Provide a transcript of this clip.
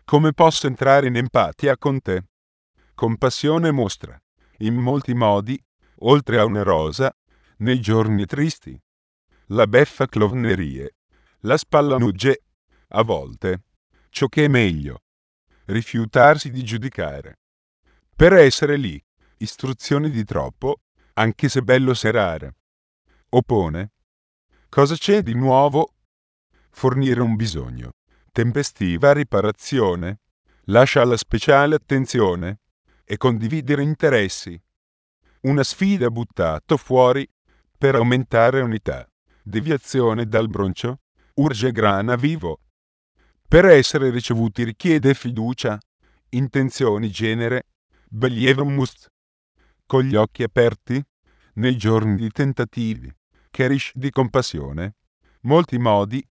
Come posso entrare in empatia con te? Compassione mostra, in molti modi, oltre a una rosa, nei giorni tristi. La beffa clownerie, la spallanugge, a volte, ciò che è meglio. Rifiutarsi di giudicare. Per essere lì, istruzioni di troppo, anche se bello serare. Oppone. Cosa c'è di nuovo? Fornire un bisogno. Tempestiva riparazione. Lascia alla speciale attenzione. E condividere interessi. Una sfida buttato fuori per aumentare unità. Deviazione dal broncio. Urge grana vivo. Per essere ricevuti richiede fiducia. Intenzioni genere. Believo must. Con gli occhi aperti. Nei giorni di tentativi. Cherish di compassione. Molti modi.